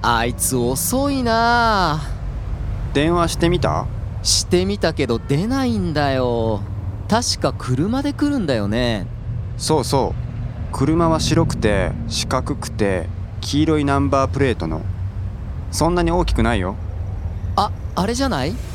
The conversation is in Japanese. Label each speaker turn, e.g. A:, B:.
A: あいつ遅いな。
B: 電話してみた？
A: してみたけど出ないんだよ。確か車で来るんだよね。
B: そうそう、車は白くて四角くて黄色いナンバープレートの。そんなに大きくないよ。
A: あれじゃない？